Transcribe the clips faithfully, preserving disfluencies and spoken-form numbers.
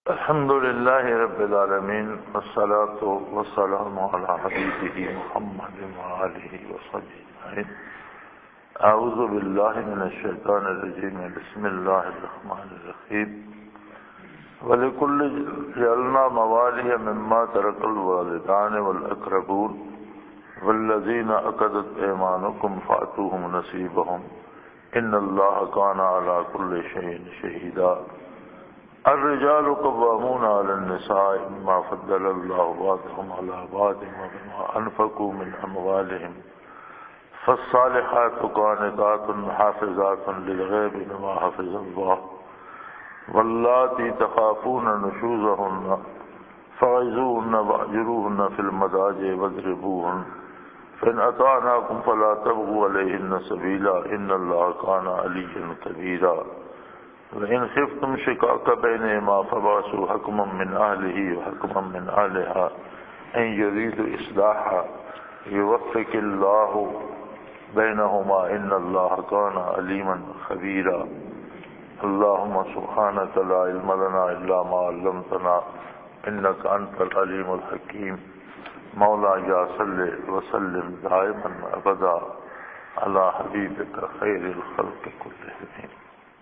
الحمد لله رب العالمين والصلاة والسلام على حبيبه محمد وآله وصحبه أجمعين. أعوذ بالله من الشيطان الرجيم. بسم الله الرحمن الرحيم. ولكل جعلنا موالي مما ترك الوالدان والأقربون والذين عقدت أيمانكم فآتوهم نصيبهم إن الله كان على كل شيء شهيدا. الرجال قوامون على النساء بما فضل الله بعضهم على بعض وبما أنفقوا من أموالهم فالصالحات قانتات حافظات للغيب بما حفظ الله واللاتي تخافون نشوزهن فعظوهن واهجروهن في المضاجع واضربوهن فإن أطعناكم فلا تبغوا عليهن سبيلا إن الله كان عليا كبيرا. وإن خفتم شقاق بينهما فبعثوا حكما من أهله وحكما من أهلها إن يريدوا إصلاحا يوفق الله بينهما إن الله كان عليما خبيرا. اللهم سبحانك لا علم لنا إلا ما علمتنا إنك أنت العليم الحكيم. مولاي صل وسلم دائما أبدا على حبيبك خير الخلق كلهم.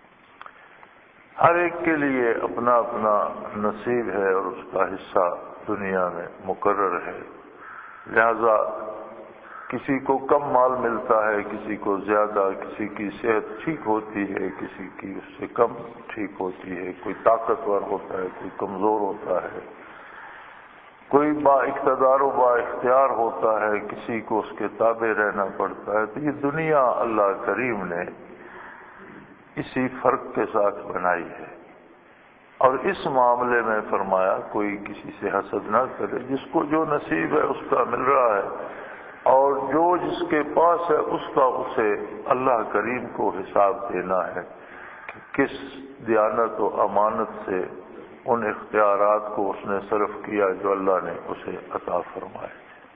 ہر ایک کے لیے اپنا اپنا نصیب ہے اور اس کا حصہ دنیا میں مقرر ہے، لہذا کسی کو کم مال ملتا ہے، کسی کو زیادہ، کسی کی صحت ٹھیک ہوتی ہے، کسی کی اس سے کم ٹھیک ہوتی ہے، کوئی طاقتور ہوتا ہے، کوئی کمزور ہوتا ہے، کوئی با اقتدار و با اختیار ہوتا ہے، کسی کو اس کے تابع رہنا پڑتا ہے. تو یہ دنیا اللہ کریم نے اسی فرق کے ساتھ بنائی ہے، اور اس معاملے میں فرمایا کوئی کسی سے حسد نہ کرے. جس کو جو نصیب ہے اس کا مل رہا ہے، اور جو جس کے پاس ہے اس کا اسے اللہ کریم کو حساب دینا ہے کہ کس دیانت و امانت سے ان اختیارات کو اس نے صرف کیا جو اللہ نے اسے عطا فرمائے.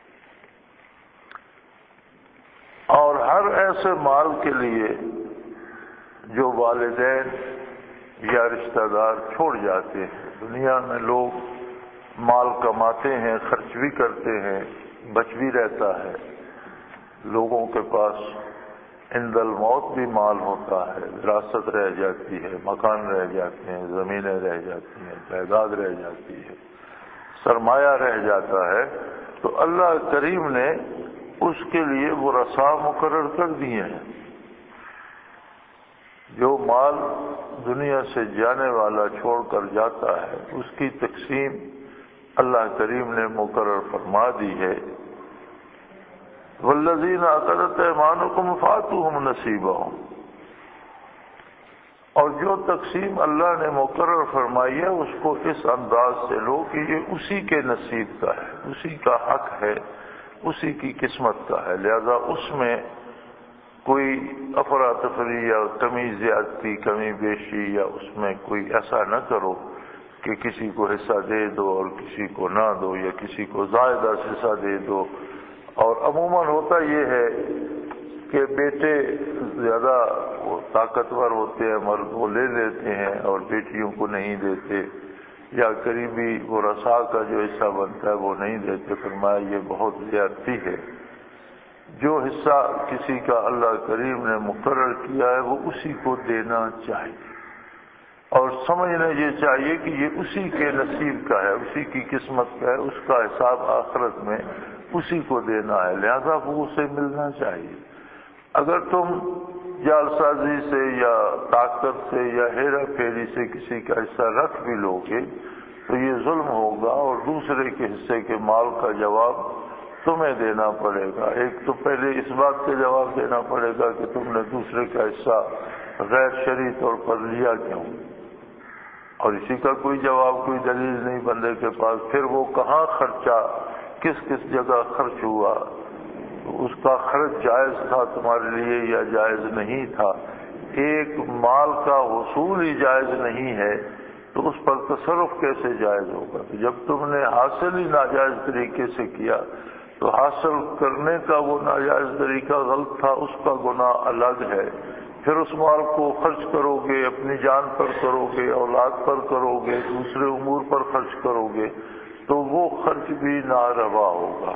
اور ہر ایسے مال کے لیے جو والدین یا رشتہ دار چھوڑ جاتے ہیں. دنیا میں لوگ مال کماتے ہیں، خرچ بھی کرتے ہیں، بچ بھی رہتا ہے. لوگوں کے پاس عند الموت بھی مال ہوتا ہے، وراثت رہ جاتی ہے، مکان رہ جاتے ہیں، زمینیں رہ جاتی ہیں، جائیداد رہ جاتی ہے، سرمایہ رہ جاتا ہے. تو اللہ کریم نے اس کے لیے وہ رسا مقرر کر دیے ہیں. جو مال دنیا سے جانے والا چھوڑ کر جاتا ہے اس کی تقسیم اللہ کریم نے مقرر فرما دی ہے. والذین عقدت ایمانکم فآتوہم نصیبہم. اور جو تقسیم اللہ نے مقرر فرمائی ہے اس کو اس انداز سے لو کہ یہ اسی کے نصیب کا ہے، اسی کا حق ہے، اسی کی قسمت کا ہے. لہذا اس میں کوئی افراتفری یا کمی زیادتی، کمی بیشی، یا اس میں کوئی ایسا نہ کرو کہ کسی کو حصہ دے دو اور کسی کو نہ دو، یا کسی کو زائدہ حصہ دے دو. اور عموماً ہوتا یہ ہے کہ بیٹے زیادہ طاقتور ہوتے ہیں، مرد وہ لے لیتے ہیں اور بیٹیوں کو نہیں دیتے، یا قریبی وہ رسا کا جو حصہ بنتا ہے وہ نہیں دیتے. فرمایا یہ بہت زیادتی ہے. جو حصہ کسی کا اللہ کریم نے مقرر کیا ہے وہ اسی کو دینا چاہیے، اور سمجھنا یہ چاہیے کہ یہ اسی کے نصیب کا ہے، اسی کی قسمت کا ہے، اس کا حساب آخرت میں اسی کو دینا ہے. لہذا وہ اسے ملنا چاہیے. اگر تم جال سازی سے یا طاقت سے یا ہیرا پھیری سے کسی کا حصہ رکھ بھی لو گے تو یہ ظلم ہوگا، اور دوسرے کے حصے کے مال کا جواب تمہیں دینا پڑے گا. ایک تو پہلے اس بات کا جواب دینا پڑے گا کہ تم نے دوسرے کا حصہ غیر شرعی طور پر لیا کیوں، اور اسی کا کوئی جواب، کوئی دلیل نہیں بندے کے پاس. پھر وہ کہاں خرچہ، کس کس جگہ خرچ ہوا، اس کا خرچ جائز تھا تمہارے لیے یا جائز نہیں تھا. ایک مال کا حصول ہی جائز نہیں ہے تو اس پر تصرف کیسے جائز ہوگا؟ تو جب تم نے حاصل ہی ناجائز طریقے سے کیا تو حاصل کرنے کا وہ ناجائز طریقہ غلط تھا، اس کا گناہ الگ ہے. پھر اس مال کو خرچ کرو گے، اپنی جان پر کرو گے، اولاد پر کرو گے، دوسرے امور پر خرچ کرو گے، تو وہ خرچ بھی ناروا ہوگا۔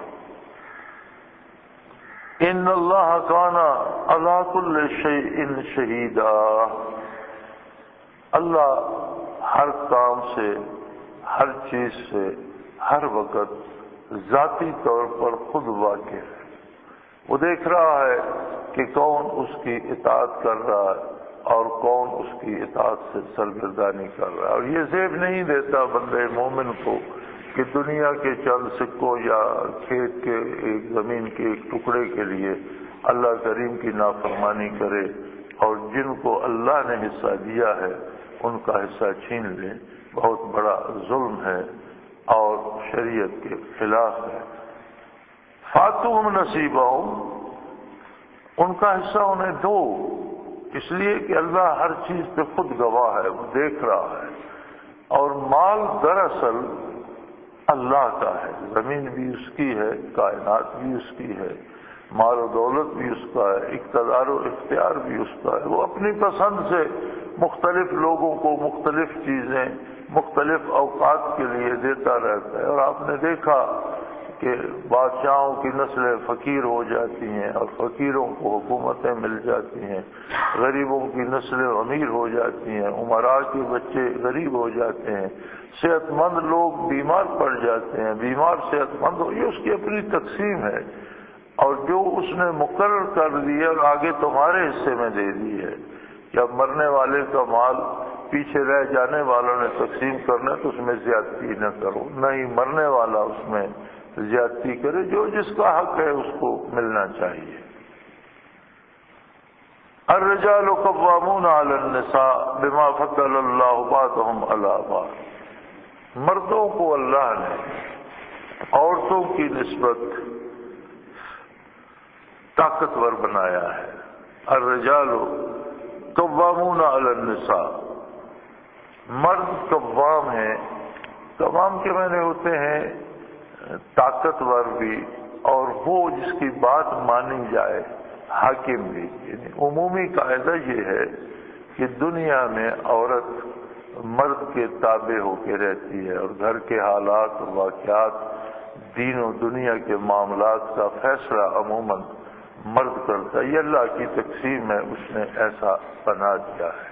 ان اللہ کان علی کل شیء شہیدا، اللہ ہر کام سے، ہر چیز سے، ہر وقت ذاتی طور پر خود واقف ہے۔ وہ دیکھ رہا ہے کہ کون اس کی اطاعت کر رہا ہے اور کون اس کی اطاعت سے سرگردانی کر رہا ہے، اور یہ زیب نہیں دیتا بندے مومن کو کہ دنیا کے چند سکوں یا کھیت کے ایک زمین کے ایک ٹکڑے کے لیے اللہ کریم کی نافرمانی کرے اور جن کو اللہ نے حصہ دیا ہے ان کا حصہ چھین لے۔ بہت بڑا ظلم ہے اور شریعت کے خلاف ہے۔ فاتوہم نصیبہم، ان کا حصہ انہیں دو، اس لیے کہ اللہ ہر چیز پہ خود گواہ ہے، وہ دیکھ رہا ہے۔ اور مال دراصل اللہ کا ہے، زمین بھی اس کی ہے، کائنات بھی اس کی ہے، مال و دولت بھی اس کا ہے، اقتدار و اختیار بھی اس کا ہے۔ وہ اپنی پسند سے مختلف لوگوں کو مختلف چیزیں مختلف اوقات کے لیے دیتا رہتا ہے، اور آپ نے دیکھا کہ بادشاہوں کی نسلیں فقیر ہو جاتی ہیں اور فقیروں کو حکومتیں مل جاتی ہیں، غریبوں کی نسلیں امیر ہو جاتی ہیں، امراء کے بچے غریب ہو جاتے ہیں، صحت مند لوگ بیمار پڑ جاتے ہیں، بیمار صحت مند ہو، یہ اس کی اپنی تقسیم ہے، اور جو اس نے مقرر کر دی ہے اور آگے تمہارے حصے میں دے دی ہے۔ جب مرنے والے کا مال پیچھے رہ جانے والوں نے تقسیم کرنا تو اس میں زیادتی نہ کرو، نہ ہی مرنے والا اس میں زیادتی کرے، جو جس کا حق ہے اس کو ملنا چاہیے۔ الرجال قوامون علی النساء بما فضل اللہ بعضهم علی بعض، مردوں کو اللہ نے عورتوں کی نسبت طاقتور بنایا ہے۔ الرجال قوامون علی النساء، مرد قوام ہیں، قوام کے معنی ہوتے ہیں طاقتور بھی، اور وہ جس کی بات مانی جائے، حاکم بھی۔ یعنی عمومی قاعدہ یہ ہے کہ دنیا میں عورت مرد کے تابع ہو کے رہتی ہے، اور گھر کے حالات اور واقعات، دین و دنیا کے معاملات کا فیصلہ عموماً مرد کرتا ہے۔ یہ اللہ کی تقسیم ہے، اس نے ایسا بنا دیا ہے۔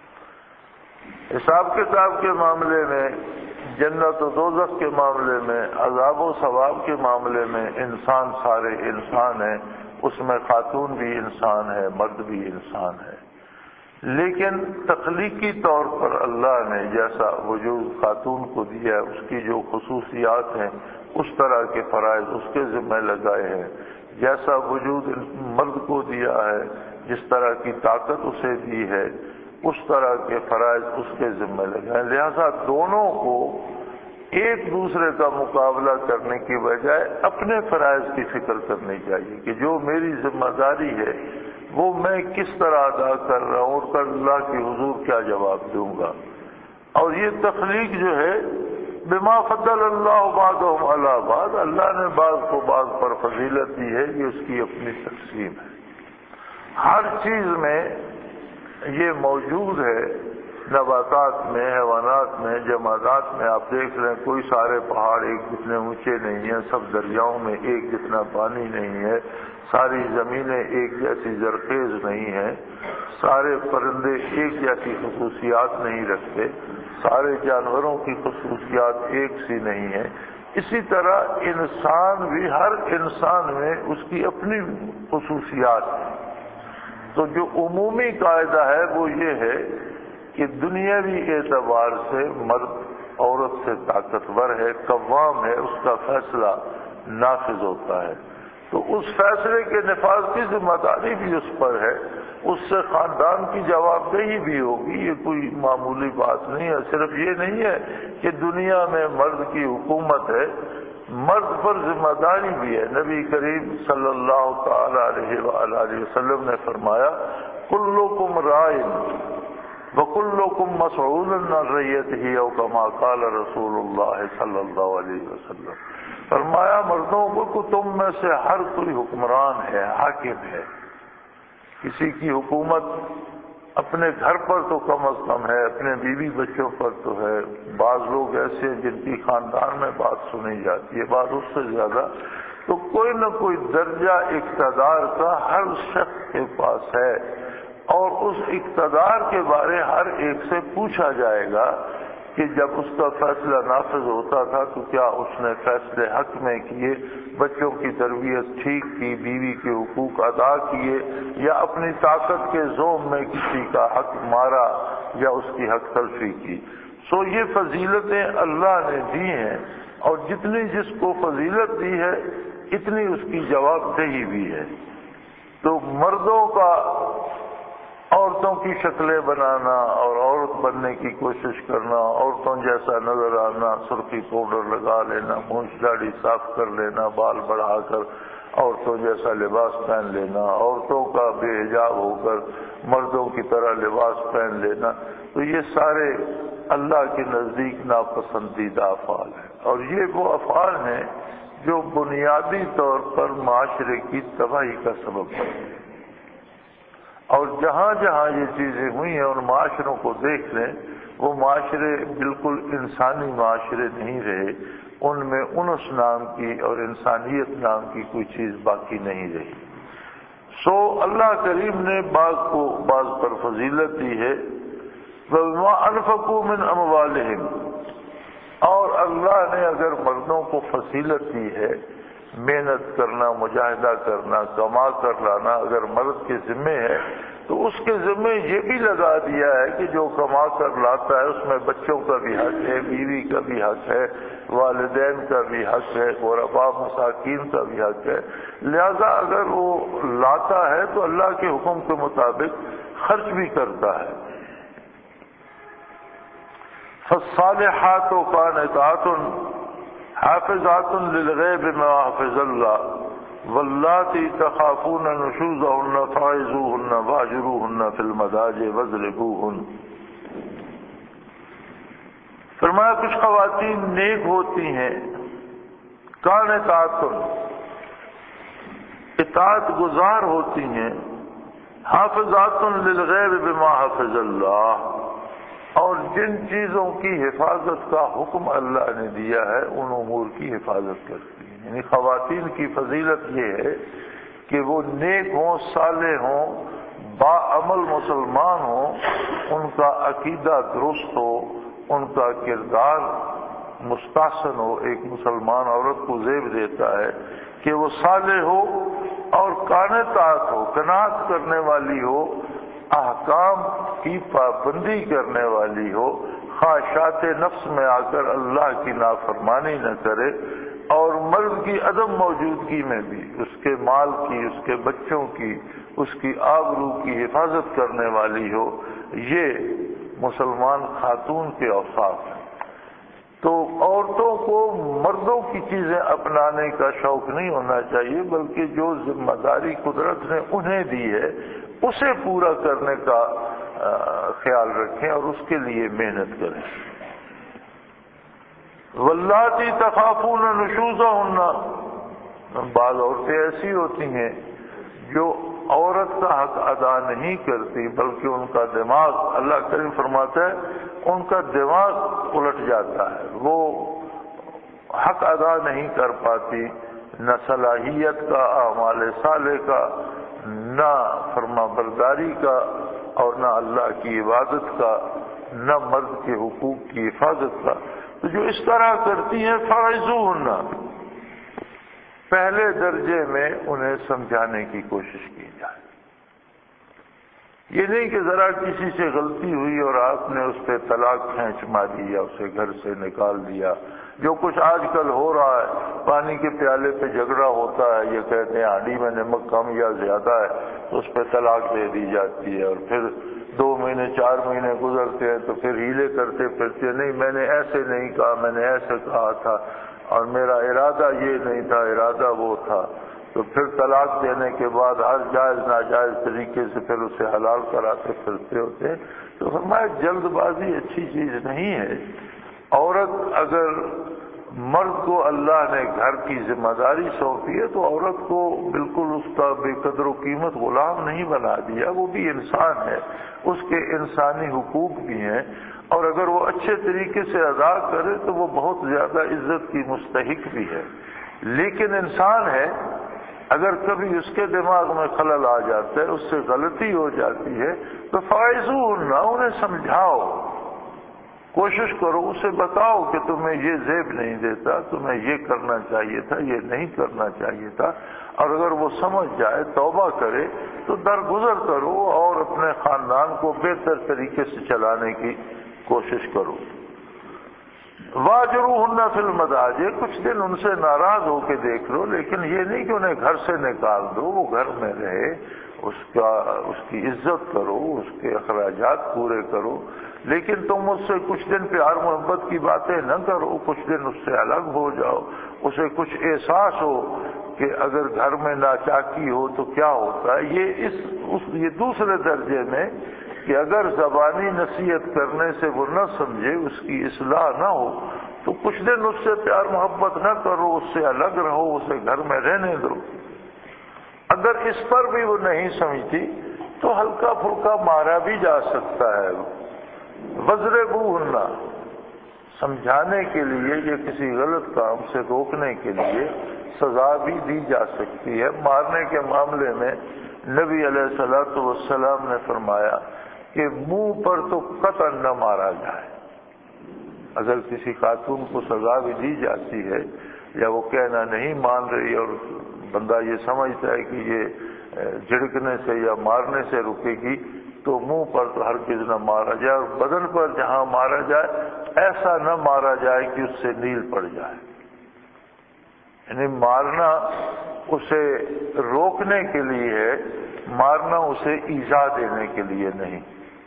حساب کتاب کے معاملے میں، جنت و دوزخ کے معاملے میں، عذاب و ثواب کے معاملے میں انسان سارے انسان ہیں، اس میں خاتون بھی انسان ہے، مرد بھی انسان ہے، لیکن تخلیقی طور پر اللہ نے جیسا وجود خاتون کو دیا ہے، اس کی جو خصوصیات ہیں اس طرح کے فرائض اس کے ذمہ لگائے ہیں، جیسا وجود مرد کو دیا ہے، جس طرح کی طاقت اسے دی ہے، اس طرح کے فرائض اس کے ذمہ لگائے ہیں۔ لہذا دونوں کو ایک دوسرے کا مقابلہ کرنے کی بجائے اپنے فرائض کی فکر کرنی چاہیے کہ جو میری ذمہ داری ہے وہ میں کس طرح ادا کر رہا ہوں اور کل اللہ کے حضور کیا جواب دوں گا۔ اور یہ تخلیق جو ہے بما فضل اللہ بعضهم علی بعض، اللہ نے بعض کو بعض پر فضیلت دی ہے، یہ اس کی اپنی تقسیم ہے۔ ہر چیز میں یہ موجود ہے، نباتات میں، حیوانات میں، جمادات میں۔ آپ دیکھ رہے ہیں کوئی سارے پہاڑ ایک جتنے اونچے نہیں ہیں، سب دریاؤں میں ایک جتنا پانی نہیں ہے، ساری زمینیں ایک جیسی زرخیز نہیں ہیں، سارے پرندے ایک جیسی خصوصیات نہیں رکھتے، سارے جانوروں کی خصوصیات ایک سی نہیں ہیں۔ اسی طرح انسان بھی، ہر انسان میں اس کی اپنی خصوصیات ہیں۔ تو جو عمومی قاعدہ ہے وہ یہ ہے کہ دنیاوی اعتبار سے مرد عورت سے طاقتور ہے، قوام ہے، اس کا فیصلہ نافذ ہوتا ہے، تو اس فیصلے کے نفاذ کی ذمہ داری بھی اس پر ہے، اس سے خاندان کی جواب دہی بھی ہوگی۔ یہ کوئی معمولی بات نہیں ہے۔ صرف یہ نہیں ہے کہ دنیا میں مرد کی حکومت ہے، مرد پر ذمہ داری بھی ہے۔ نبی کریم صلی اللہ تعالی علیہ وآلہ وسلم نے فرمایا کلکم رائن وکلکم مسئول عن رعیتہ او کما قال رسول اللہ صلی اللہ علیہ وسلم، فرمایا مردوں کو کہ تم میں سے ہر کوئی حکمران ہے، حاکم ہے، کسی کی حکومت اپنے گھر پر تو کم از کم ہے، اپنے بیوی بچوں پر تو ہے، بعض لوگ ایسے ہیں جن کی خاندان میں بات سنی جاتی ہے، بعض اس سے زیادہ، تو کوئی نہ کوئی درجہ اقتدار کا ہر شخص کے پاس ہے، اور اس اقتدار کے بارے ہر ایک سے پوچھا جائے گا کہ جب اس کا فیصلہ نافذ ہوتا تھا تو کیا اس نے فیصلے حق میں کیے، بچوں کی تربیت ٹھیک کی، بیوی کے حقوق ادا کیے، یا اپنی طاقت کے زوم میں کسی کا حق مارا یا اس کی حق تلفی کی۔ سو یہ فضیلتیں اللہ نے دی ہیں، اور جتنی جس کو فضیلت دی ہے اتنی اس کی جواب دہی بھی ہے۔ تو مردوں کا عورتوں کی شکلیں بنانا اور عورت بننے کی کوشش کرنا، عورتوں جیسا نظر آنا، سرخی پاؤڈر لگا لینا، مونچھ داڑھی صاف کر لینا، بال بڑھا کر عورتوں جیسا لباس پہن لینا، عورتوں کا بے حجاب ہو کر مردوں کی طرح لباس پہن لینا، تو یہ سارے اللہ کے نزدیک ناپسندیدہ افعال ہیں، اور یہ وہ افعال ہیں جو بنیادی طور پر معاشرے کی تباہی کا سبب بنتے ہیں۔ اور جہاں جہاں یہ چیزیں ہوئی ہیں اور معاشروں کو دیکھ لیں، وہ معاشرے بالکل انسانی معاشرے نہیں رہے، ان میں انس نام کی اور انسانیت نام کی کوئی چیز باقی نہیں رہی۔ سو اللہ کریم نے بعض کو بعض پر فضیلت دی ہے، وَبِمَا أَنفَقُوا مِنْ أَمْوَالِهِمْ، اور اللہ نے اگر مردوں کو فضیلت دی ہے، محنت کرنا، مجاہدہ کرنا، کما کر لانا اگر مرد کے ذمے ہے، تو اس کے ذمے یہ بھی لگا دیا ہے کہ جو کما کر لاتا ہے اس میں بچوں کا بھی حق ہے، بیوی کا بھی حق ہے، والدین کا بھی حق ہے، غرباء مساکین کا بھی حق ہے، لہذا اگر وہ لاتا ہے تو اللہ کے حکم کے مطابق خرچ بھی کرتا ہے۔ فالصالحات قانتات حافظات للغیب بما حفظ اللہ واللاتی تخافون نشوزہن فعظوہن واہجروہن فی المضاجع واضربوہن۔ فرمایا کچھ خواتین نیک ہوتی ہیں، قانتات اطاعت گزار ہوتی ہیں، حافظات للغیب بما حفظ اللہ، اور جن چیزوں کی حفاظت کا حکم اللہ نے دیا ہے ان امور کی حفاظت کرتی ہیں۔ یعنی خواتین کی فضیلت یہ ہے کہ وہ نیک ہوں، صالح ہوں، باعمل مسلمان ہوں، ان کا عقیدہ درست ہو، ان کا کردار مستحسن ہو۔ ایک مسلمان عورت کو زیب دیتا ہے کہ وہ صالح ہو اور قانتات ہو، قناعت کرنے والی ہو، احکام کی پابندی کرنے والی ہو، خواہشات نفس میں آ کر اللہ کی نافرمانی نہ کرے، اور مرد کی عدم موجودگی میں بھی اس کے مال کی، اس کے بچوں کی، اس کی آبرو کی حفاظت کرنے والی ہو۔ یہ مسلمان خاتون کے اوصاف ہیں۔ تو عورتوں کو مردوں کی چیزیں اپنانے کا شوق نہیں ہونا چاہیے، بلکہ جو ذمہ داری قدرت نے انہیں دی ہے اسے پورا کرنے کا خیال رکھیں اور اس کے لیے محنت کریں۔ واللاتی تخافون نشوزہن، بعض عورتیں ایسی ہوتی ہیں جو عورت کا حق ادا نہیں کرتی، بلکہ ان کا دماغ، اللہ کریم فرماتا ہے ان کا دماغ الٹ جاتا ہے، وہ حق ادا نہیں کر پاتی، نہ صلاحیت کا، اعمال صالح کا، نہ فرما برداری کا، اور نہ اللہ کی عبادت کا، نہ مرد کے حقوق کی حفاظت کا۔ تو جو اس طرح کرتی ہیں فعظوہن، پہلے درجے میں انہیں سمجھانے کی کوشش کی جائے۔ یہ نہیں کہ ذرا کسی سے غلطی ہوئی اور آپ نے اس پہ طلاق کھینچ ماری یا اسے گھر سے نکال دیا، جو کچھ آج کل ہو رہا ہے، پانی کے پیالے پہ جھگڑا ہوتا ہے، یہ کہتے ہیں ہانڈی میں نمک کم یا زیادہ ہے تو اس پہ طلاق دے دی جاتی ہے، اور پھر دو مہینے چار مہینے گزرتے ہیں تو پھر ہیلے کرتے پھرتے، نہیں میں نے ایسے نہیں کہا، میں نے ایسے کہا تھا، اور میرا ارادہ یہ نہیں تھا، ارادہ وہ تھا، تو پھر طلاق دینے کے بعد ہر جائز ناجائز طریقے سے پھر اسے حلال کراتے پھرتے ہوتے ہیں۔ تو فرمایا جلد بازی اچھی چیز نہیں ہے۔ عورت اگر مرد کو اللہ نے گھر کی ذمہ داری سونپی ہے تو عورت کو بالکل اس کا بے قدر و قیمت غلام نہیں بنا دیا، وہ بھی انسان ہے، اس کے انسانی حقوق بھی ہیں، اور اگر وہ اچھے طریقے سے ادا کرے تو وہ بہت زیادہ عزت کی مستحق بھی ہے۔ لیکن انسان ہے، اگر کبھی اس کے دماغ میں خلل آ جاتا ہے، اس سے غلطی ہو جاتی ہے تو فائزون، انہیں سمجھاؤ، کوشش کرو، اسے بتاؤ کہ تمہیں یہ زیب نہیں دیتا، تمہیں یہ کرنا چاہیے تھا، یہ نہیں کرنا چاہیے تھا، اور اگر وہ سمجھ جائے، توبہ کرے تو درگزر کرو اور اپنے خاندان کو بہتر طریقے سے چلانے کی کوشش کرو۔ واجروہن فی المضاجع، کچھ دن ان سے ناراض ہو کے دیکھ لو، لیکن یہ نہیں کہ انہیں گھر سے نکال دو، وہ گھر میں رہے، اس کا اس کی عزت کرو، اس کے اخراجات پورے کرو، لیکن تم اس سے کچھ دن پیار محبت کی باتیں نہ کرو، کچھ دن اس سے الگ ہو جاؤ، اسے کچھ احساس ہو کہ اگر گھر میں ناچاکی ہو تو کیا ہوتا ہے۔ یہ اس, اس یہ دوسرے درجے میں کہ اگر زبانی نصیحت کرنے سے وہ نہ سمجھے، اس کی اصلاح نہ ہو تو کچھ دن اس سے پیار محبت نہ کرو، اس سے الگ رہو، اسے گھر میں رہنے دو۔ اگر اس پر بھی وہ نہیں سمجھتی تو ہلکا پھلکا مارا بھی جا سکتا ہے، وَاضْرِبُوهُنَّ، سمجھانے کے لیے یا کسی غلط کام سے روکنے کے لیے سزا بھی دی جا سکتی ہے۔ مارنے کے معاملے میں نبی علیہ الصلوۃ والسلام نے فرمایا کہ منہ پر تو قطعا نہ مارا جائے۔ اگر کسی خاتون کو سزا بھی دی جاتی ہے یا وہ کہنا نہیں مان رہی اور بندہ یہ سمجھتا ہے کہ یہ جھڑکنے سے یا مارنے سے رکے گی تو منہ پر تو ہرگز نہ مارا جائے، اور بدن پر جہاں مارا جائے ایسا نہ مارا جائے کہ اس سے نیل پڑ جائے۔ یعنی مارنا اسے روکنے کے لیے ہے، مارنا اسے ایذا دینے کے لیے نہیں۔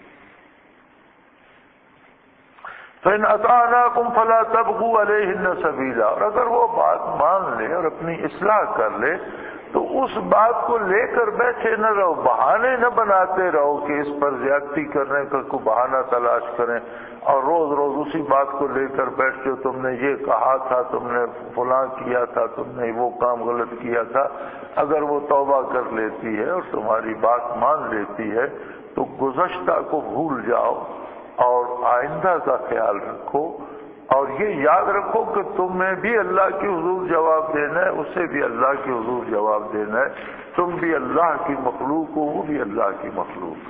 فَإِنْ أَطَعْنَاكُمْ فَلَا تَبْغُوا عَلَيْهِنَّ سَبِيلًا، اور اگر وہ بات مان لے اور اپنی اصلاح کر لے تو اس بات کو لے کر بیٹھے نہ رہو، بہانے نہ بناتے رہو کہ اس پر زیادتی کرنے کا کوئی بہانہ تلاش کریں اور روز روز اسی بات کو لے کر بیٹھتے ہو، تم نے یہ کہا تھا، تم نے فلاں کیا تھا، تم نے وہ کام غلط کیا تھا۔ اگر وہ توبہ کر لیتی ہے اور تمہاری بات مان لیتی ہے تو گزشتہ کو بھول جاؤ اور آئندہ کا خیال رکھو، اور یہ یاد رکھو کہ تمہیں بھی اللہ کے حضور جواب دینا ہے، اسے بھی اللہ کے حضور جواب دینا ہے، تم بھی اللہ کی مخلوق ہو، وہ بھی اللہ کی مخلوق۔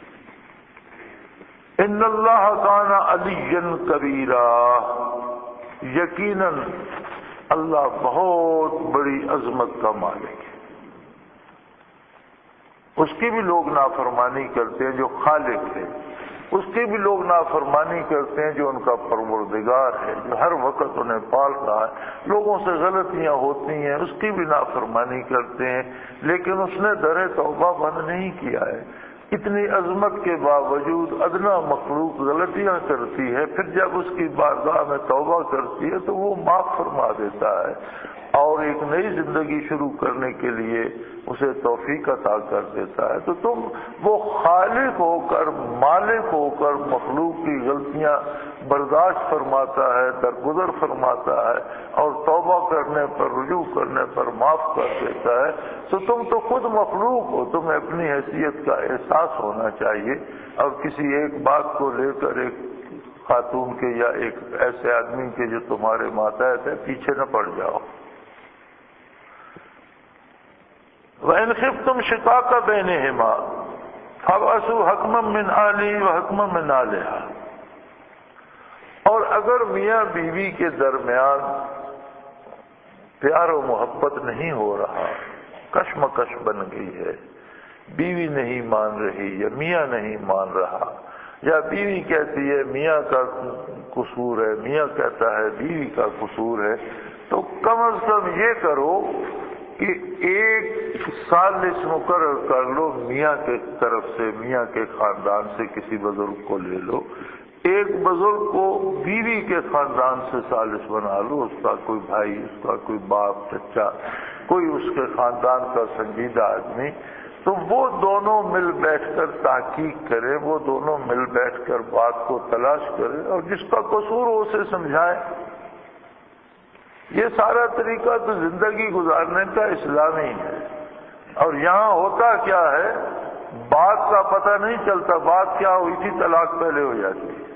ان اللہ کان علیٰ کبیرا، یقیناً اللہ بہت بڑی عظمت کا مالک ہے۔ اس کی بھی لوگ نافرمانی کرتے ہیں جو خالق ہے، اس کی بھی لوگ نافرمانی کرتے ہیں جو ان کا پروردگار ہے، جو ہر وقت انہیں پال رہا ہے۔ لوگوں سے غلطیاں ہوتی ہیں، اس کی بھی نافرمانی کرتے ہیں، لیکن اس نے در توبہ بند نہیں کیا ہے۔ اتنی عظمت کے باوجود ادنا مخلوق غلطیاں کرتی ہے، پھر جب اس کی بارگاہ میں توبہ کرتی ہے تو وہ معاف فرما دیتا ہے اور ایک نئی زندگی شروع کرنے کے لیے اسے توفیق عطا کر دیتا ہے۔ تو تم وہ خالق ہو کر، مالک ہو کر مخلوق کی غلطیاں برداشت فرماتا ہے، درگزر فرماتا ہے اور توبہ کرنے پر، رجوع کرنے پر معاف کر دیتا ہے، تو تم تو خود مخلوق ہو، تمہیں اپنی حیثیت کا احساس ہونا چاہیے، اور کسی ایک بات کو لے کر ایک خاتون کے یا ایک ایسے آدمی کے جو تمہارے ماتحت ہے پیچھے نہ پڑ جاؤ۔ وَإِنْ خِفْتُمْ شِقَاقَ بَيْنِهِمَا فَابْعَثُوا حَكْمًا مِّنْ أَهْلِهِ وَحَكْمًا مِّنْ أَهْلِهَا، اور اگر میاں بیوی کے درمیان پیار و محبت نہیں ہو رہا، کشمکش بن گئی ہے، بیوی نہیں مان رہی یا میاں نہیں مان رہا، یا بیوی کہتی ہے میاں کا قصور ہے، میاں کہتا ہے بیوی کا قصور ہے، تو کم از کم یہ کرو کہ ایک ثالث مقرر کر لو، میاں کے طرف سے، میاں کے خاندان سے کسی بزرگ کو لے لو، ایک بزرگ کو بیوی کے خاندان سے ثالث بنا لو، اس کا کوئی بھائی، اس کا کوئی باپ، چچا، کوئی اس کے خاندان کا سنجیدہ آدمی، تو وہ دونوں مل بیٹھ کر تحقیق کریں، وہ دونوں مل بیٹھ کر بات کو تلاش کریں اور جس کا قصور ہو اسے سمجھائیں یہ سارا طریقہ تو زندگی گزارنے کا اسلامی ہے، اور یہاں ہوتا کیا ہے، بات کا پتہ نہیں چلتا، بات کیا ہوئی تھی، طلاق پہلے ہو جاتی ہے۔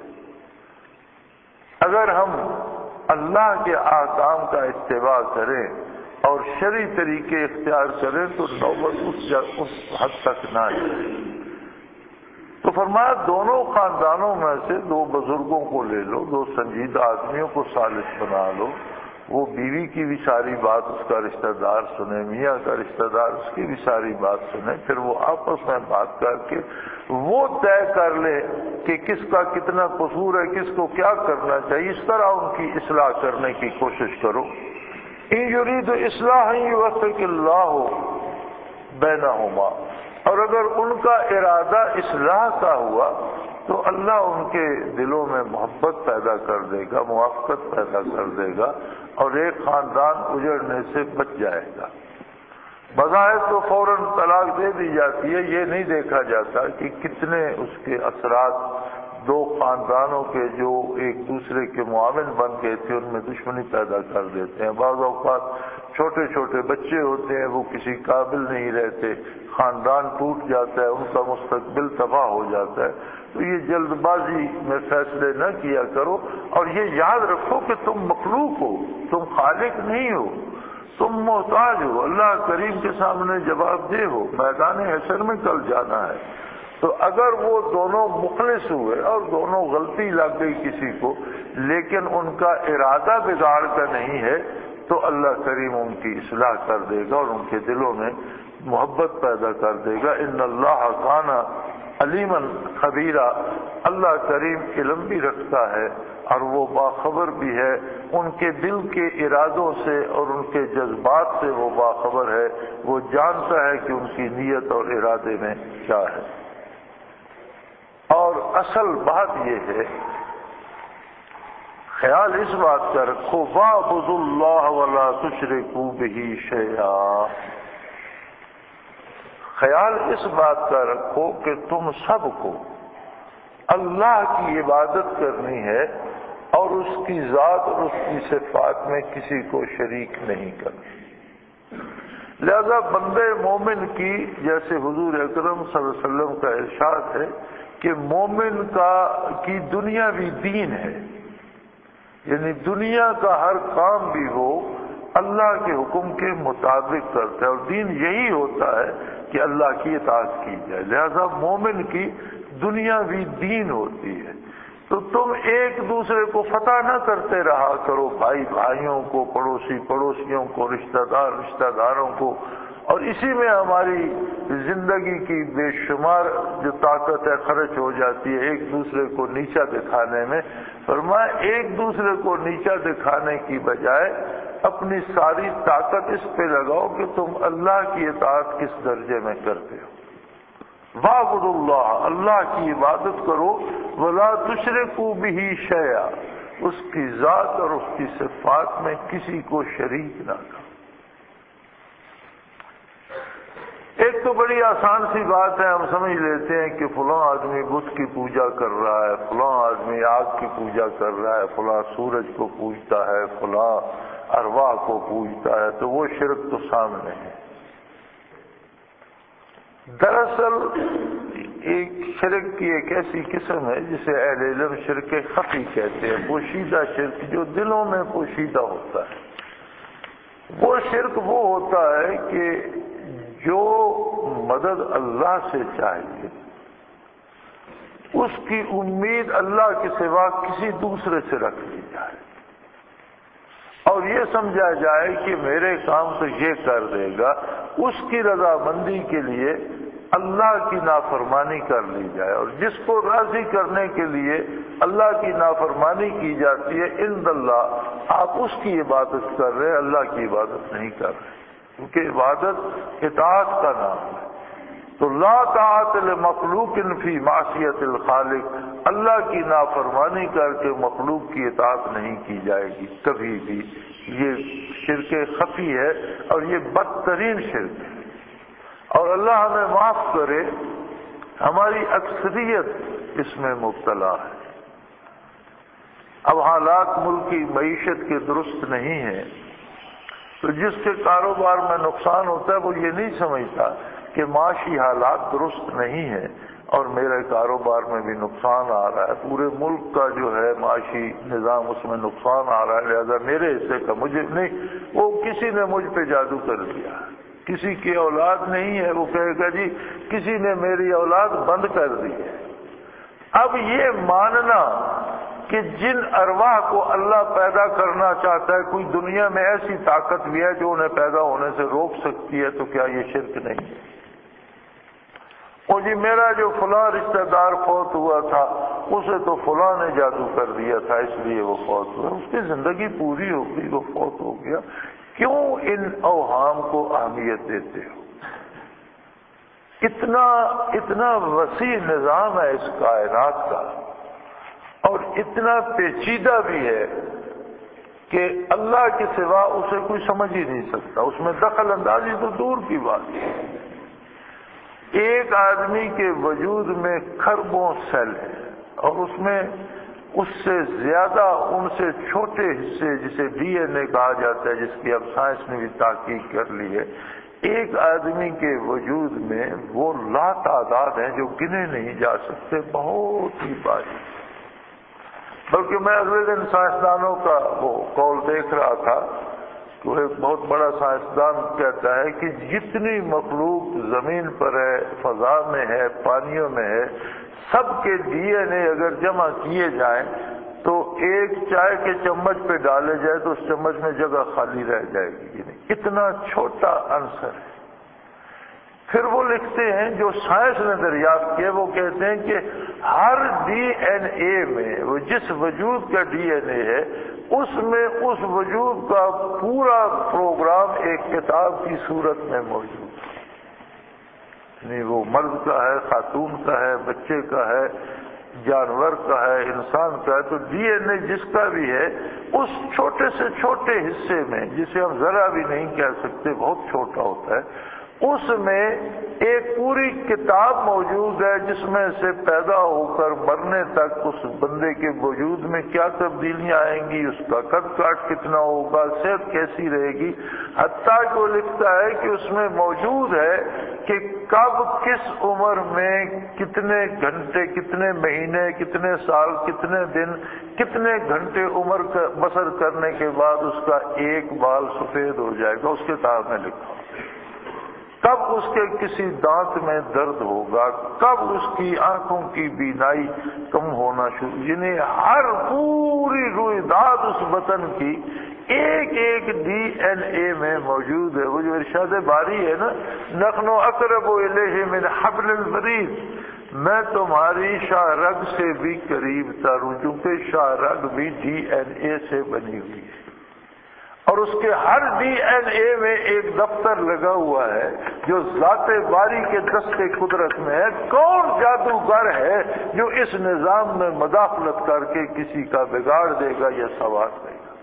اگر ہم اللہ کے احکام کا اتباع کریں اور شرعی طریقے اختیار کریں تو نوبت اس اس حد تک نہ جائے۔ تو فرمایا دونوں خاندانوں میں سے دو بزرگوں کو لے لو، دو سنجیدہ آدمیوں کو ثالث بنا لو، وہ بیوی کی بھی ساری بات اس کا رشتہ دار سنے، میاں کا رشتہ دار اس کی بھی ساری بات سنے، پھر وہ آپس میں بات کر کے وہ طے کر لے کہ کس کا کتنا قصور ہے، کس کو کیا کرنا چاہیے، اس طرح ان کی اصلاح کرنے کی کوشش کرو۔ ان یرید اصلاح یوفق اللہ بینہما، اور اگر ان کا ارادہ اصلاح کا ہوا تو اللہ ان کے دلوں میں محبت پیدا کر دے گا، موافقت پیدا کر دے گا، اور ایک خاندان اجڑنے سے بچ جائے گا۔ بظاہر تو فوراً طلاق دے دی جاتی ہے، یہ نہیں دیکھا جاتا کہ کتنے اس کے اثرات دو خاندانوں کے جو ایک دوسرے کے معاون بن گئے تھے ان میں دشمنی پیدا کر دیتے ہیں۔ بعض اوقات چھوٹے چھوٹے بچے ہوتے ہیں، وہ کسی قابل نہیں رہتے، خاندان ٹوٹ جاتا ہے، ان کا مستقبل تباہ ہو جاتا ہے۔ تو یہ جلد بازی میں فیصلے نہ کیا کرو، اور یہ یاد رکھو کہ تم مخلوق ہو، تم خالق نہیں ہو، تم محتاج ہو، اللہ کریم کے سامنے جواب دہ ہو، میدان حشر میں کل جانا ہے۔ تو اگر وہ دونوں مخلص ہوئے اور دونوں غلطی لگ گئی کسی کو، لیکن ان کا ارادہ بگاڑ کا نہیں ہے، تو اللہ کریم ان کی اصلاح کر دے گا اور ان کے دلوں میں محبت پیدا کر دے گا۔ ان اللہ کان علیما خبیرا، اللہ کریم علم بھی رکھتا ہے اور وہ باخبر بھی ہے، ان کے دل کے ارادوں سے اور ان کے جذبات سے وہ باخبر ہے، وہ جانتا ہے کہ ان کی نیت اور ارادے میں کیا ہے۔ اور اصل بات یہ ہے، خیال اس بات کا رکھو، وَاعْبُدُوا اللَّهَ وَلَا تُشْرِكُوا بِهِ شَيْئًا، خیال اس بات کا رکھو کہ تم سب کو اللہ کی عبادت کرنی ہے اور اس کی ذات اور اس کی صفات میں کسی کو شریک نہیں کرنا۔ لہذا بندے مومن کی، جیسے حضور اکرم صلی اللہ علیہ وسلم کا ارشاد ہے کہ مومن کا کی دنیاوی دین ہے، یعنی دنیا کا ہر کام بھی وہ اللہ کے حکم کے مطابق کرتا ہے، اور دین یہی ہوتا ہے کہ اللہ کی اطاعت کی جائے۔ لہذا مومن کی دنیاوی دین ہوتی ہے۔ تو تم ایک دوسرے کو فتح نہ کرتے رہا کرو، بھائی بھائیوں کو، پڑوسی پڑوسیوں کو، رشتہ دار رشتہ داروں کو، اور اسی میں ہماری زندگی کی بے شمار جو طاقت ہے خرچ ہو جاتی ہے ایک دوسرے کو نیچا دکھانے میں۔ فرمایا ایک دوسرے کو نیچا دکھانے کی بجائے اپنی ساری طاقت اس پہ لگاؤ کہ تم اللہ کی اطاعت کس درجے میں کرتے ہو۔ وَاعْبُدُوا اللَّهَ، اللہ کی عبادت کرو، وَلَا تُشْرِكُوا بِهِ شَيْئًا، اس کی ذات اور اس کی صفات میں کسی کو شریک نہ کرو۔ ایک تو بڑی آسان سی بات ہے، ہم سمجھ لیتے ہیں کہ فلاں آدمی بت کی پوجا کر رہا ہے، فلاں آدمی آگ کی پوجا کر رہا ہے، فلاں سورج کو پوجتا ہے، فلاں ارواح کو پوجتا ہے، تو وہ شرک تو سامنے ہے۔ دراصل ایک شرک کی ایک ایسی قسم ہے جسے اہل علم شرک خفی کہتے ہیں، پوشیدہ شرک جو دلوں میں پوشیدہ ہوتا ہے۔ وہ شرک وہ ہوتا ہے کہ جو مدد اللہ سے چاہیے اس کی امید اللہ کے سوا کسی دوسرے سے رکھ لی جائے، اور یہ سمجھا جائے کہ میرے کام تو یہ کر دے گا، اس کی رضامندی کے لیے اللہ کی نافرمانی کر لی جائے، اور جس کو راضی کرنے کے لیے اللہ کی نافرمانی کی جاتی ہے، عند اللہ آپ اس کی عبادت کر رہے ہیں، اللہ کی عبادت نہیں کر رہے، کیونکہ عبادت اطاعت کا نام ہے۔ تو لا طاعت لمخلوق فی معصیت الخالق، اللہ کی نافرمانی کر کے مخلوق کی اطاعت نہیں کی جائے گی کبھی بھی۔ یہ شرک خفی ہے اور یہ بدترین شرک ہے، اور اللہ ہمیں معاف کرے، ہماری اکثریت اس میں مبتلا ہے۔ اب حالات ملک کی معیشت کے درست نہیں ہیں، تو جس کے کاروبار میں نقصان ہوتا ہے وہ یہ نہیں سمجھتا کہ معاشی حالات درست نہیں ہیں اور میرے کاروبار میں بھی نقصان آ رہا ہے، پورے ملک کا جو ہے معاشی نظام اس میں نقصان آ رہا ہے، لہذا میرے حصے کا مجھے نہیں، وہ کسی نے مجھ پہ جادو کر دیا، کسی کی اولاد نہیں ہے، وہ کہے گا جی کسی نے میری اولاد بند کر دی ہے۔ اب یہ ماننا کہ جن ارواح کو اللہ پیدا کرنا چاہتا ہے کوئی دنیا میں ایسی طاقت بھی ہے جو انہیں پیدا ہونے سے روک سکتی ہے، تو کیا یہ شرک نہیں ہے؟ اور جی میرا جو فلاں رشتہ دار فوت ہوا تھا اسے تو فلاں نے جادو کر دیا تھا اس لیے وہ فوت ہوا، اس کی زندگی پوری ہو گئی، وہ فوت ہو گیا، کیوں ان اوہام کو اہمیت دیتے ہو؟ اتنا اتنا وسیع نظام ہے اس کائنات کا اور اتنا پیچیدہ بھی ہے کہ اللہ کے سوا اسے کوئی سمجھ ہی نہیں سکتا، اس میں دخل اندازی تو دور کی بات ہے۔ ایک آدمی کے وجود میں کھربوں سیل ہیں اور اس میں اس سے زیادہ ان سے چھوٹے حصے جسے ڈی این اے کہا جاتا ہے، جس کی اب سائنس نے بھی تحقیق کر لی ہے، ایک آدمی کے وجود میں وہ لا تعداد ہیں جو گنے نہیں جا سکتے، بہت ہی باریک۔ بلکہ میں اگلے دن سائنسدانوں کا وہ قول دیکھ رہا تھا، تو ایک بہت بڑا سائنسدان کہتا ہے کہ جتنی مخلوق زمین پر ہے، فضا میں ہے، پانیوں میں ہے، سب کے ڈی این اے اگر جمع کیے جائیں تو ایک چائے کے چمچ پہ ڈالے جائے تو اس چمچ میں جگہ خالی رہ جائے گی، اتنا چھوٹا عنصر ہے۔ پھر وہ لکھتے ہیں جو سائنس نے دریافت کیا، وہ کہتے ہیں کہ ہر ڈی این اے میں، وہ جس وجود کا ڈی این اے ہے اس میں اس وجود کا پورا پروگرام ایک کتاب کی صورت میں موجود ہے، یعنی وہ مرد کا ہے، خاتون کا ہے، بچے کا ہے، جانور کا ہے، انسان کا ہے، تو ڈی این اے جس کا بھی ہے اس چھوٹے سے چھوٹے حصے میں، جسے ہم ذرا بھی نہیں کہہ سکتے، بہت چھوٹا ہوتا ہے، اس میں ایک پوری کتاب موجود ہے جس میں سے پیدا ہو کر مرنے تک اس بندے کے وجود میں کیا تبدیلیاں آئیں گی، اس کا قد کاٹ کتنا ہوگا، صحت کیسی رہے گی، حتیٰ کہ وہ لکھتا ہے کہ اس میں موجود ہے کہ کب کس عمر میں کتنے گھنٹے، کتنے مہینے، کتنے سال، کتنے دن، کتنے گھنٹے عمر بسر کرنے کے بعد اس کا ایک بال سفید ہو جائے گا، اس کتاب میں لکھا، کب اس کے کسی دانت میں درد ہوگا، کب اس کی آنکھوں کی بینائی کم ہونا شروع، یعنی ہر پوری رویداد اس وطن کی ایک ایک ڈی این اے میں موجود ہے۔ وہ جو ارشاد باری ہے نا، نحن اقرب الیہ من حبل الورید، میں تمہاری شاہ رگ سے بھی قریب تر ہوں، چونکہ شاہ رگ بھی ڈی این اے سے بنی ہوئی ہے اور اس کے ہر ڈی این اے میں ایک دفتر لگا ہوا ہے جو ذات باری کے دست قدرت میں ہے۔ کون جادوگر ہے جو اس نظام میں مداخلت کر کے کسی کا بگاڑ دے گا یا سنوار دے گا؟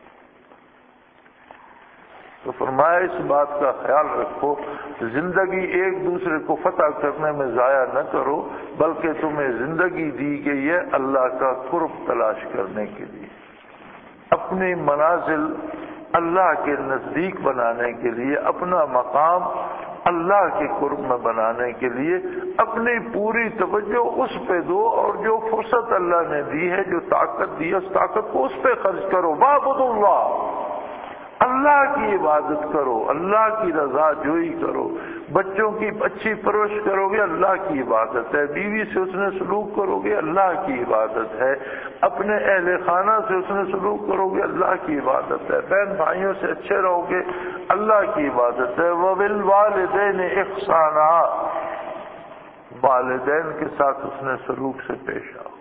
تو فرمایا اس بات کا خیال رکھو، زندگی ایک دوسرے کو فتح کرنے میں ضائع نہ کرو، بلکہ تمہیں زندگی دی گئی ہے اللہ کا قرب تلاش کرنے کے لیے، اپنی منازل اللہ کے نزدیک بنانے کے لیے، اپنا مقام اللہ کے قرب میں بنانے کے لیے اپنی پوری توجہ اس پہ دو، اور جو فرصت اللہ نے دی ہے، جو طاقت دی ہے، اس طاقت کو اس پہ خرچ کرو۔ وَاعْبُدُوا اللَّهَ، اللہ کی عبادت کرو، اللہ کی رضا جوئی کرو، بچوں کی اچھی پرورش کرو گے اللہ کی عبادت ہے، بیوی سے اس نے سلوک کرو گے اللہ کی عبادت ہے، اپنے اہل خانہ سے اس نے سلوک کرو گے اللہ کی عبادت ہے، بہن بھائیوں سے اچھے رہو گے اللہ کی عبادت ہے۔ وَبِالْوَالِدَيْنِ إِحْسَانًا، والدین کے ساتھ اس نے سلوک سے پیش آؤ،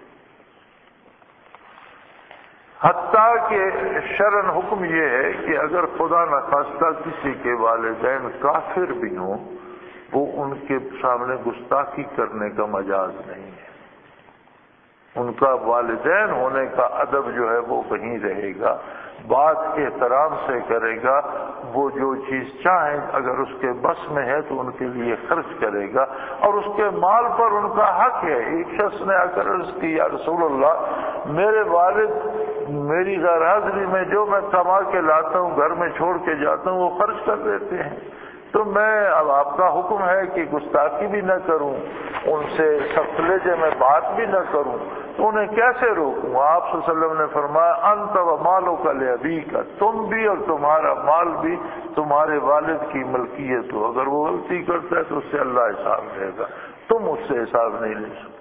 حتیٰ کہ شرعاً حکم یہ ہے کہ اگر خدا نخواستہ کسی کے والدین کافر بھی ہوں، وہ ان کے سامنے گستاخی کرنے کا مجاز نہیں ہے، ان کا والدین ہونے کا ادب جو ہے وہ وہیں رہے گا، بات احترام سے کرے گا، وہ جو چیز چاہیں اگر اس کے بس میں ہے تو ان کے لیے خرچ کرے گا، اور اس کے مال پر ان کا حق ہے۔ ایک شخص نے آ کر عرض کی یا رسول اللہ، میرے والد میری غیر حاضری میں جو میں کما کے لاتا ہوں گھر میں چھوڑ کے جاتا ہوں وہ خرچ کر دیتے ہیں، تو میں اب آپ کا حکم ہے کہ گستاخی بھی نہ کروں، ان سے سخت لہجے میں بات بھی نہ کروں، تو انہیں کیسے روکوں؟ آپ صلی اللہ علیہ وسلم نے فرمایا انت و مالک لابیک، تم بھی اور تمہارا مال بھی تمہارے والد کی ملکیت ہو، اگر وہ غلطی کرتا ہے تو اس سے اللہ حساب لے گا، تم اس سے حساب نہیں لے سکتے۔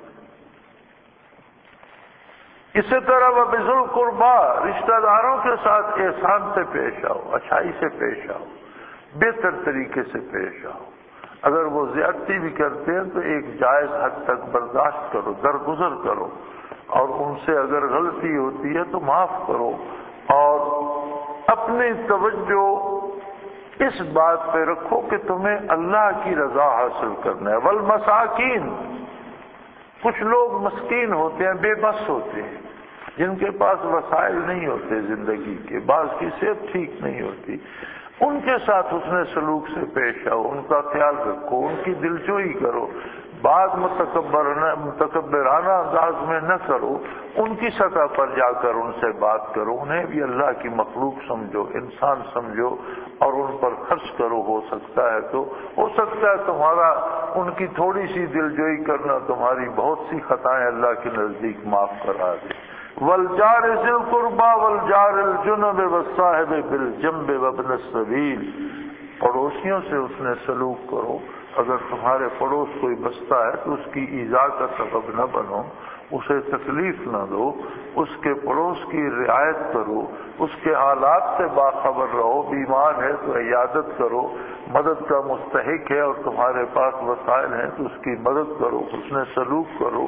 اسی طرح وہ بذل القربا، رشتہ داروں کے ساتھ احسان سے پیش آؤ، اچھائی سے پیش آؤ، بہتر طریقے سے پیش آؤ۔ اگر وہ زیادتی بھی کرتے ہیں تو ایک جائز حد تک برداشت کرو، درگزر کرو، اور ان سے اگر غلطی ہوتی ہے تو معاف کرو، اور اپنی توجہ اس بات پہ رکھو کہ تمہیں اللہ کی رضا حاصل کرنا ہے۔ والمساکین، کچھ لوگ مسکین ہوتے ہیں، بے بس ہوتے ہیں، جن کے پاس وسائل نہیں ہوتے زندگی کے، بعض کی صحت ٹھیک نہیں ہوتی، ان کے ساتھ حسن سلوک سے پیش آؤ، ان کا خیال رکھو، ان کی دلجوئی کرو، بات متکبرانہ متکبرانہ انداز میں نہ کرو، ان کی سطح پر جا کر ان سے بات کرو، انہیں بھی اللہ کی مخلوق سمجھو، انسان سمجھو، اور ان پر خرچ کرو، ہو سکتا ہے تو ہو سکتا ہے تمہارا ان کی تھوڑی سی دلجوئی کرنا تمہاری بہت سی خطائیں اللہ کے نزدیک معاف کرا دے۔ والجار ذی القربى والجار الجنب والصاحب بالجنب وابن السبیل، پڑوسیوں سے اس نے سلوک کرو، اگر تمہارے پڑوس کوئی بستا ہے تو اس کی ایذا کا سبب نہ بنو، اسے تکلیف نہ دو، اس کے پڑوس کی رعایت کرو، اس کے حالات سے باخبر رہو، بیمار ہے تو عیادت کرو، مدد کا مستحق ہے اور تمہارے پاس وسائل ہیں تو اس کی مدد کرو، اس نے سلوک کرو۔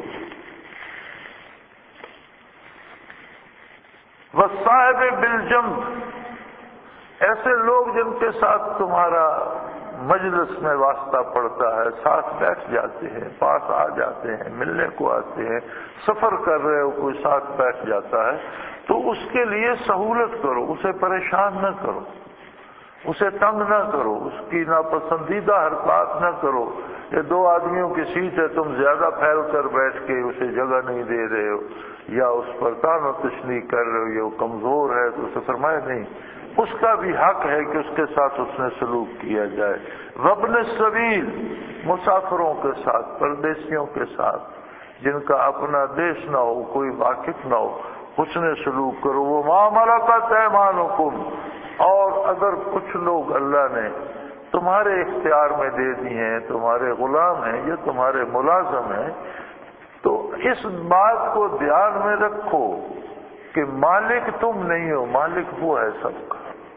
والصاحب بالجنب، ایسے لوگ جن کے ساتھ تمہارا مجلس میں واسطہ پڑتا ہے، ساتھ بیٹھ جاتے ہیں، پاس آ جاتے ہیں، ملنے کو آتے ہیں، سفر کر رہے ہو کوئی ساتھ بیٹھ جاتا ہے تو اس کے لیے سہولت کرو، اسے پریشان نہ کرو، اسے تنگ نہ کرو، اس کی ناپسندیدہ حرکات نہ کرو۔ یہ دو آدمیوں کی سیٹ ہے، تم زیادہ پھیل کر بیٹھ کے اسے جگہ نہیں دے رہے ہو، یا اس پر تان و تشنیع کر رہے ہو، یا وہ کمزور ہے تو اسے فرمائے نہیں، اس کا بھی حق ہے کہ اس کے ساتھ اس نے سلوک کیا جائے۔ وابن السبیل، مسافروں کے ساتھ، پردیسیوں کے ساتھ، جن کا اپنا دیش نہ ہو، کوئی واقف نہ ہو، اس نے سلوک کرو۔ وہ ما ملکت ایمانکم، اور اگر کچھ لوگ اللہ نے تمہارے اختیار میں دے دی ہیں، تمہارے غلام ہیں یا تمہارے ملازم ہیں، تو اس بات کو دھیان میں رکھو کہ مالک تم نہیں ہو، مالک وہ ہے سب کا۔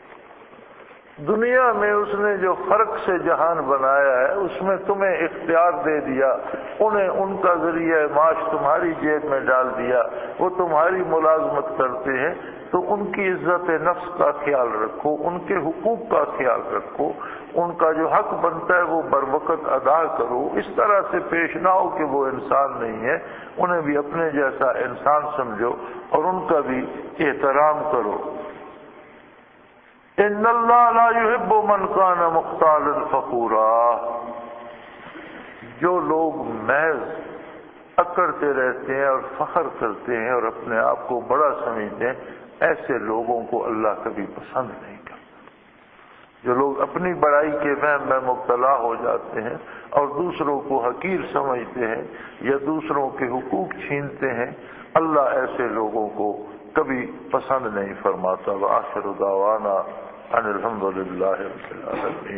دنیا میں اس نے جو فرق سے جہان بنایا ہے اس میں تمہیں اختیار دے دیا، انہیں ان کا ذریعہ معاش تمہاری جیب میں ڈال دیا، وہ تمہاری ملازمت کرتے ہیں، تو ان کی عزت نفس کا خیال رکھو، ان کے حقوق کا خیال رکھو، ان کا جو حق بنتا ہے وہ بر وقت ادا کرو، اس طرح سے پیش نہ ہو کہ وہ انسان نہیں ہے، انہیں بھی اپنے جیسا انسان سمجھو اور ان کا بھی احترام کرو۔ ان اللہ لا يحب من کان مختالا فخورا، جو لوگ محض اکڑتے رہتے ہیں اور فخر کرتے ہیں اور اپنے آپ کو بڑا سمجھتے ہیں، ایسے لوگوں کو اللہ کبھی پسند نہیں کرتا۔ جو لوگ اپنی بڑائی کے وہم میں مبتلا ہو جاتے ہیں اور دوسروں کو حقیر سمجھتے ہیں یا دوسروں کے حقوق چھینتے ہیں، اللہ ایسے لوگوں کو کبھی پسند نہیں فرماتا۔ وآخر دعوانا ان الحمد للہ رب العالمین۔